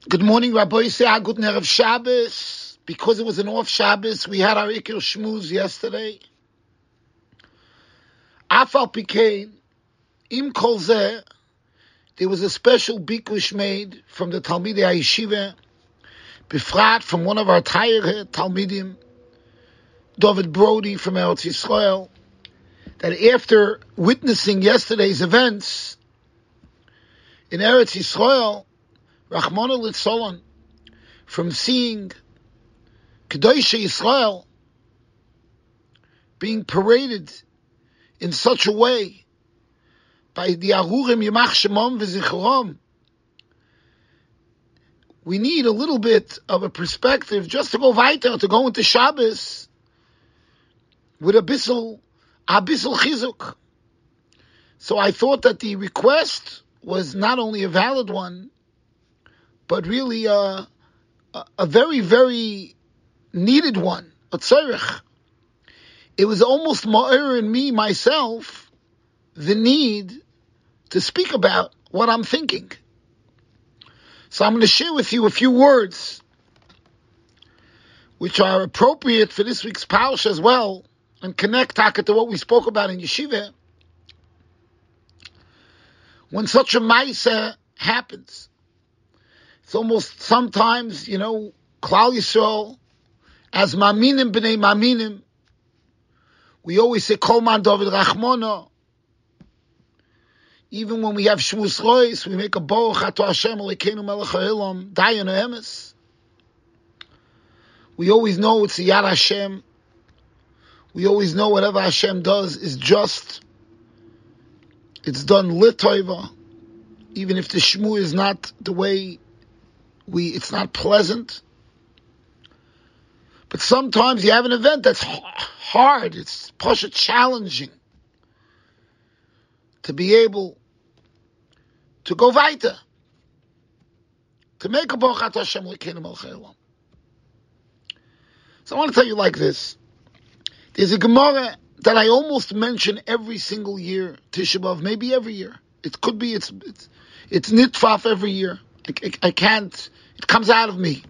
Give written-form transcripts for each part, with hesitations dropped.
Good morning, Rabbi. Say a good Erev Shabbos. Because it was an off Shabbos, we had our Ikir Shmuz yesterday. Afal Pikein, Im Kol Zeh, there was a special bikush made from the Talmidei HaYeshiva, befrat from one of our Tayir Talmidim, David Brody from Eretz Yisrael, that after witnessing yesterday's events in Eretz Yisrael, Rachmana Litzolon, from seeing Kedoshei Yisrael being paraded in such a way by the Arurim Yimach Shemam V'Zichrom, we need a little bit of a perspective just to go weiter, to go into Shabbos with a bissel chizuk. So I thought that the request was not only a valid one, but really a very, very needed one, a tzorech. It was almost ma'ir in me, myself, the need to speak about what I'm thinking. So I'm going to share with you a few words which are appropriate for this week's Parsha as well, and connect to what we spoke about in Yeshiva. When such a ma'isa happens, it's almost sometimes, Klal Yisrael, as maminim b'nei maminim, we always say Kol man David Rachmana. Even when we have Shmuz Rois, we make a Baruch Ato Hashem Elokeinu Melech HaOlam Dayan Emes. We always know it's the Yad Hashem. We always know whatever Hashem does is just. It's done l'toiva, even if the Shmu is not the way it's not pleasant. But sometimes you have an event that's hard, it's pasha challenging to be able to go weiter, to make a Baruch Ato Hashem Elokeinu Melech HaOlam. So I want to tell you like this. There's a Gemara that I almost mention every single year, Tisha B'Av, maybe every year. It could be, it's nitfaf every year. I can't, it comes out of me.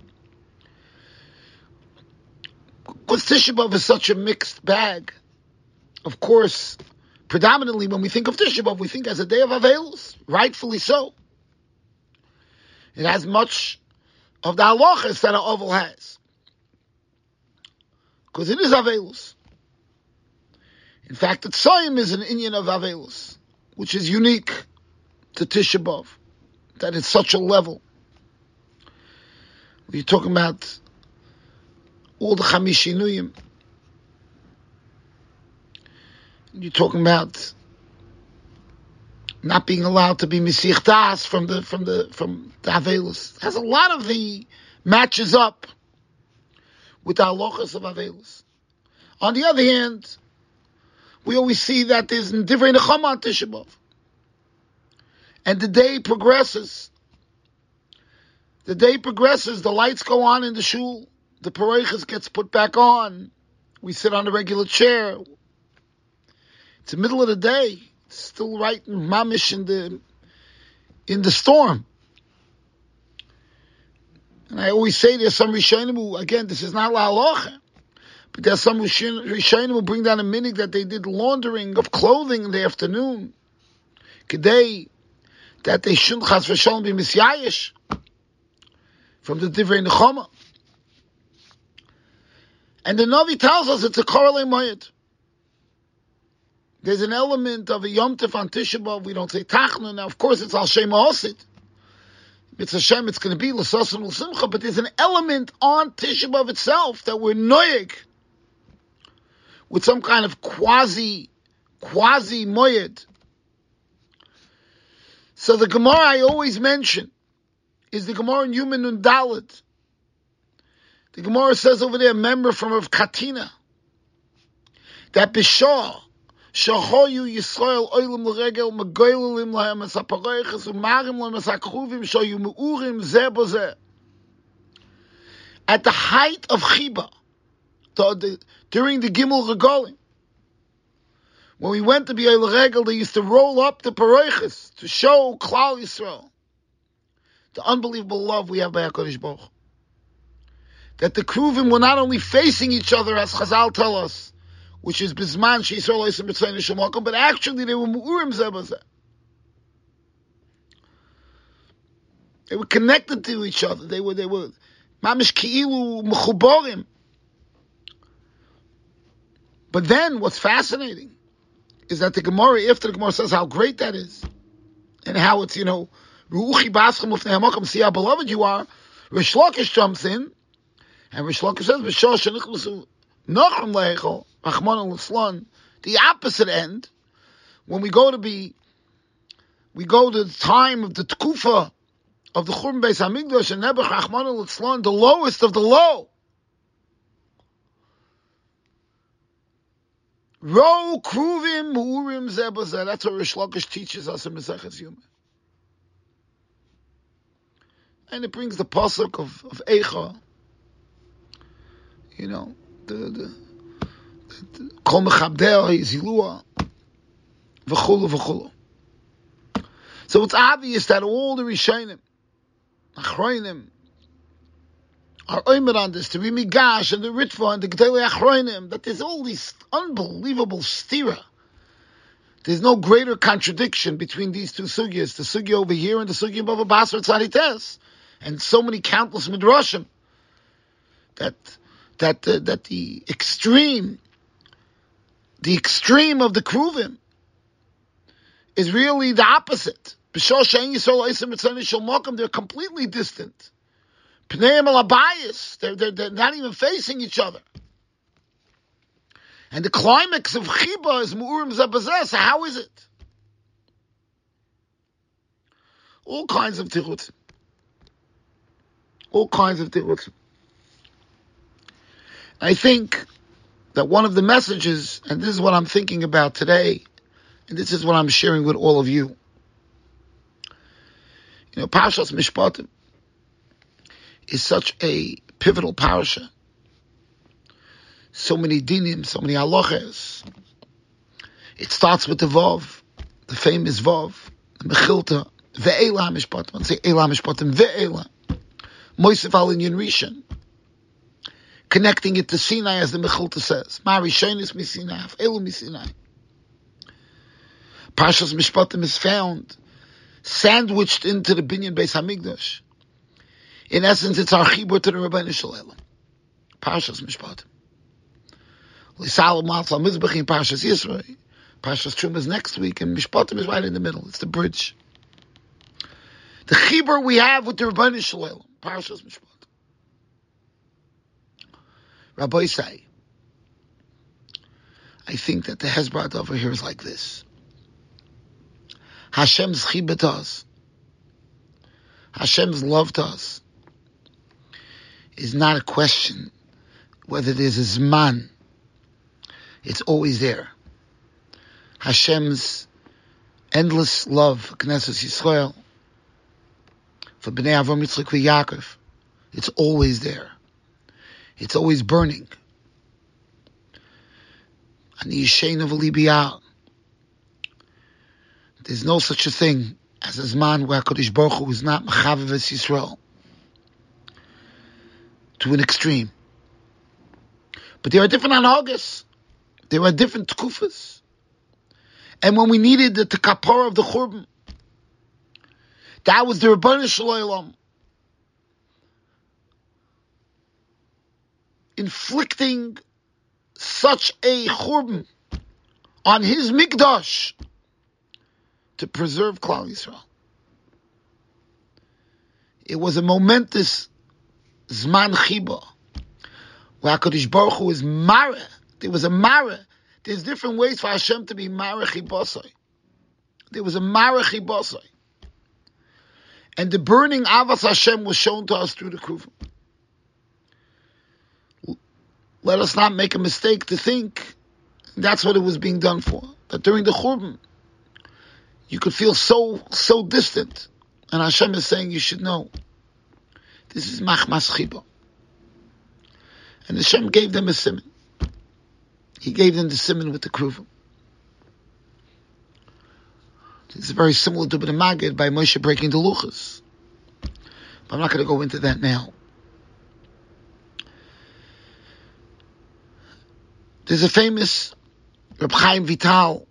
Because Tisha B'Av is such a mixed bag. Of course, predominantly when we think of Tisha B'Av, we think as a day of Avelos, rightfully so. It has much of the halachas that an Oval has. Because it is Avelos. In fact, the Tzayim is an inyan of Avelos, which is unique to Tisha B'Av, that it's such a level. We're talking about all the Chamishinuyim. You're talking about not being allowed to be Mesiach Das from the Avelos. It has a lot of the matches up with the halachas of Avelos. On the other hand, we always see that there's different nechama on Tisha B'Av. And the day progresses. The lights go on in the shul. The pareiches gets put back on. We sit on a regular chair. It's the middle of the day. It's still right in mamish in the storm. And I always say there's some Rishonim who, again, this is not la halacha, but there's some Rishonim who bring down a minig that they did laundering of clothing in the afternoon. Kedei, that they shouldn't chas v'shalom be misyayish from the divrei nechama. And the Navi tells us it's a korale moed. There's an element of a Yom Tov on Tisha B'Av. We don't say Tachna. Now, of course, it's Al Shem Ha'osid. It's Hashem, it's going to be L'Sasan L'Simcha, but there's an element on Tisha B'Av itself that we're noyeg with some kind of quasi moed. So the Gemara I always mention is the Gemara in Yumin Nun Dalet. The Gemara says over there, a member from Rav Katina, that Bishah, Shahoyu Yisrael Oilim L'Regel Megoylim Lahem Es HaPareiches U'Marim Lahem Es HaKruvim Shayu Me'urim Zeh Bozeh. At the height of Chiba, during the Gimel Regalim, when we went to be L'Regel, they used to roll up the pareiches to show Klal Yisrael the unbelievable love we have by HaKadosh Baruch Hu. That the Kruvim were not only facing each other, as Chazal tell us, which is Bizman She'Yisrael Oisem B'Tzeinu Shemakom, but actually they were Mu'urim Zeh B'Zeh. They were connected to each other. They were Mamish Ki'ilu Mechuborim. But then, what's fascinating is that the Gemara, after the Gemara says how great that is, and how it's, Ru'uchi Baschem Ufnei HaMakom, see how beloved you are, Rish Lakish jumps in, and Rish Lakish says, V'shah shenichlusu Nachum Leichel, Rachmana Litzlan, the opposite end, when we go to the time of the Tkufa of the Churban Beis Hamikdash, and Nebuch Rachmana Litzlan, the lowest of the low, Ro Kruvim Mu'urim Zeh B'Zeh. That's what Rish Lakish teaches us in Maseches Yoma. And it brings the pasuk of Eicha. The Kol Mechabdeh Yizilua V'chulu V'chulu. So it's obvious that all the Rishonim, Achronim, are oimer on this, the Rimigash and the Ritva and the Gedolei Achronim, that there's all these unbelievable stira. There's no greater contradiction between these two sugyas, the sugya over here and the sugya in Bava Basra Tzadites, and so many countless midrashim, that the extreme of the Kruvim is really the opposite. They're completely distant. Pneim al Abayis, they're not even facing each other. And the climax of Chiba is Mu'urim Zeh B'Zeh. So how is it? All kinds of tirutzim. I think that one of the messages, and this is what I'm thinking about today, and this is what I'm sharing with all of you. Parshas Mishpatim is such a pivotal parasha. So many dinim, so many halachas. It starts with the Vav, the famous Vav, the Mechilta, Ve'ela HaMishpatim. I say Ela HaMishpatim, Ve'ela. Moisef Al Inyan Rishon. Connecting it to Sinai, as the Mechilta says. Ma Rishonis mi Sinai, Elu mi Sinai. Parshas Mishpatim is found sandwiched into the Binyan Beis Hamikdash. In essence, it's our chibur to the Rebbeinu Shalom. Parshas Mishpatim. L'Salom Matzal Mizbech in Parshas Yisrael. Parshas Truma is next week, and Mishpatim is right in the middle. It's the bridge. The chibur we have with the Rebbeinu Shalom. Parshas Mishpatim. Rabbi say, I think that the Hezbollah over here is like this. Hashem's chibur to us, Hashem's love to us, is not a question whether there's a zman. It's always there. Hashem's endless love for Knesset Yisrael, for Bnei Avram, Yitzchak, and Yaakov, it's always there. It's always burning. Ani Yishein of Alibiyah. There's no such a thing as a zman where HaKadosh Baruch Hu is not Mechavev Yisrael to an extreme. But there are different anhagas. There are different tkufas. And when we needed the kapara of the Churban, that was the Rebbeinu Shalom inflicting such a Churban on his Mikdash to preserve Klal Yisrael. It was a momentous Zman Chiba, where HaKadosh Baruch Hu is Mara. There was a Mara. There's different ways for Hashem to be Mara Chibasai. There was a Mara Chibasai. And the burning Avas Hashem was shown to us through the Kruvim. Let us not make a mistake to think that's what it was being done for. That during the Churban, you could feel so distant. And Hashem is saying, you should know, this is Machmas Chiba. And Hashem gave them a siman. He gave them the siman with the Kruvim. It's very similar to the Magid by Moshe breaking the Luchas. But I'm not going to go into that now. There's a famous Reb Chaim Vital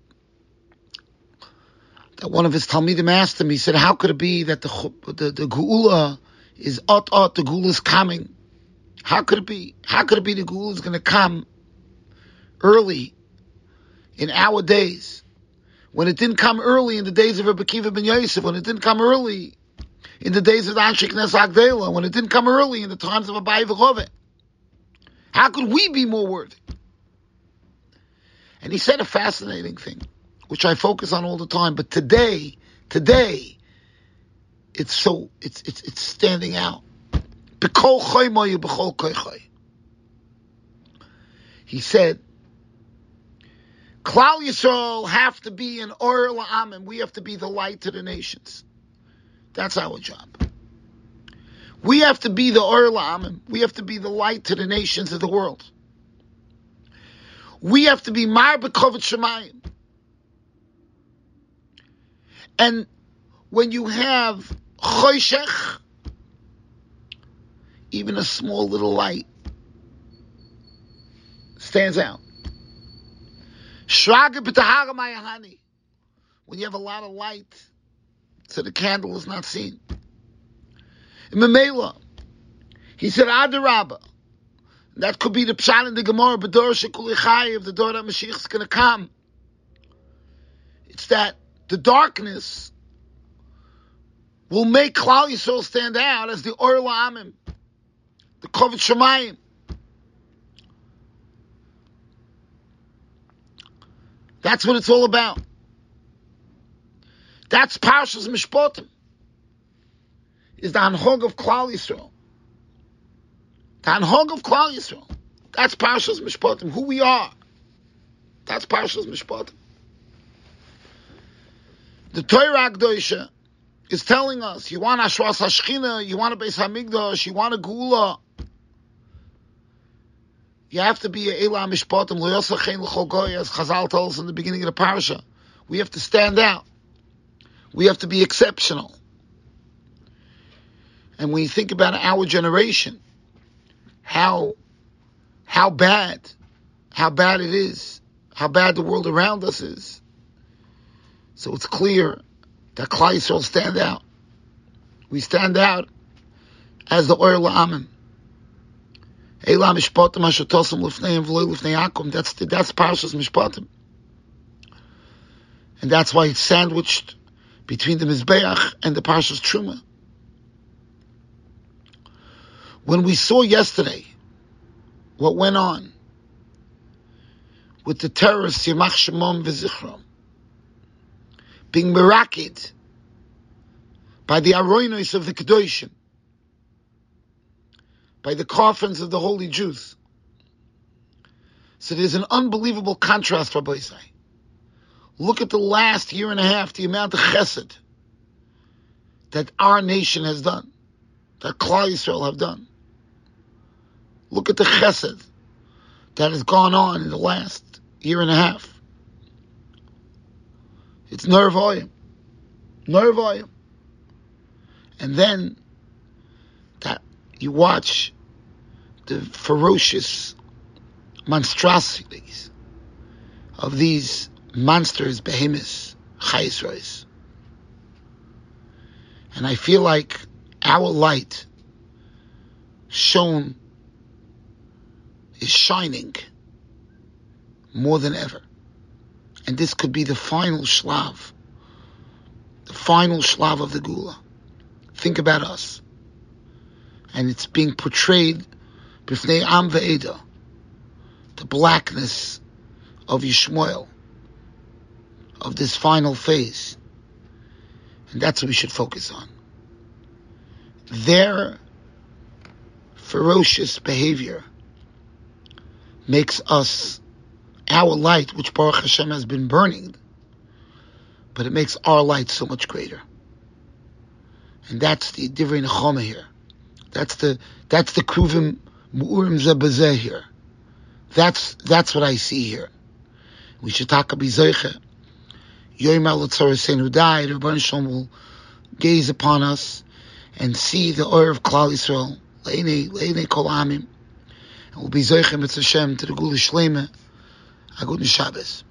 that one of his Talmidim asked him. He said, how could it be that the Geula is the Geula is coming? How could it be? How could it be the Geula is going to come early in our days, when it didn't come early in the days of Rabbi Akiva ben Yosef, when it didn't come early in the days of the Anshe Knesset Agdela, when it didn't come early in the times of Abai v'Chove? How could we be more worthy? And he said a fascinating thing, which I focus on all the time, but today, it's standing out. B'kol choy moyu b'chol koichoy. He said, Klal Yisrael have to be an Or La'amim. We have to be the light to the nations. That's our job. We have to be the Or La'amim. We have to be the light to the nations of the world. We have to be Mar B'Kovot Shemayim. And when you have Choshech, even a small little light stands out. Shraga b'tahara mayahani. When you have a lot of light, so the candle is not seen. In Memela, he said, Adarabba. That could be the pshat in the Gemara, B'dor shekuli chayiv, the door that Mashiach is going to come. It's that the darkness will make Klal Yisrael stand out as the Or La'amim, the Kovot Shemayim. That's what it's all about. That's Parshas Mishpatim. Is the Hanhog of Klal Yisrael. The Hanhog of Klal Yisrael. That's Parshas Mishpatim. Who we are. That's Parshas Mishpatim. The Torah Akdosha is telling us, you want Ashras HaShechina, you want a Beis HaMikdash, you want a Geula. You have to be a Eila Mishpatim, Lo Yosach Chen L'chol Goy, as Chazal tells us in the beginning of the parasha. We have to stand out. We have to be exceptional. And when you think about our generation, how bad it is, how bad the world around us is. So it's clear that Klal Yisrael stand out. We stand out as the Or La'amim. Eila Mishpatim Asher Tosam Lifnei V'lo Lifnei Akum. That's Parshas Mishpatim. And that's why it's sandwiched between the Mizbeach and the Parshas Truma. When we saw yesterday what went on with the terrorists Yamach Shemom V'Zichrom being mirakid by the aroinos of the Kedoshim, by the coffins of the holy Jews. So there's an unbelievable contrast, Rabbi Isai. Look at the last year and a half, the amount of chesed that our nation has done, that Klal Yisrael have done. Look at the chesed that has gone on in the last year and a half. It's nervoyim. And then that you watch the ferocious monstrosities of these monsters, behemoths, chayisros. And I feel like our light is shining more than ever. And this could be the final shlav of the Geula. Think about us. And it's being portrayed b'fnei Am ve'eda, the blackness of Yishmael, of this final phase. And that's what we should focus on. Their ferocious behavior makes us, our light, which Baruch Hashem has been burning, but it makes our light so much greater. And that's the Divrei Nechama here. That's the Kruvim Mu'urim Zebazeh here. That's what I see here. We should talk about Zoiche. Yoim al-Tzorah Sein who died, Rebbeinu Shalom will gaze upon us and see the oil of Klal Yisrael, Le'enei Kol Amim, and we'll be Zoichem B'Tz Hashem to the Gula Shlema, a good Shabbos.